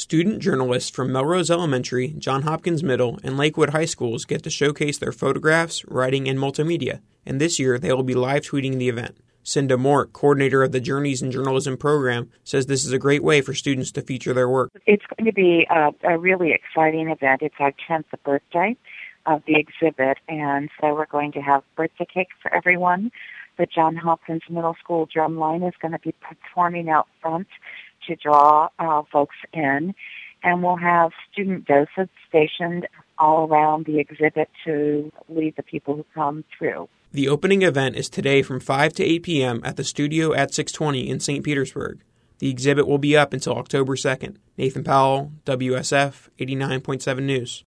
Student journalists from Melrose Elementary, Johns Hopkins Middle, and Lakewood High Schools get to showcase their photographs, writing, and multimedia, and this year they will be live tweeting the event. Cinda Mort, coordinator of the Journeys in Journalism program, says this is a great way for students to feature their work. It's going to be a really exciting event. It's our 10th birthday of the exhibit, and so we're going to have birthday cake for everyone. The Johns Hopkins Middle School Drumline is going to be performing out front to draw folks in, and we'll have student docents stationed all around the exhibit to lead the people who come through. The opening event is today from 5 to 8 p.m. at the Studio at 620 in St. Petersburg. The exhibit will be up until October 2nd. Nathan Powell, WSF 89.7 News.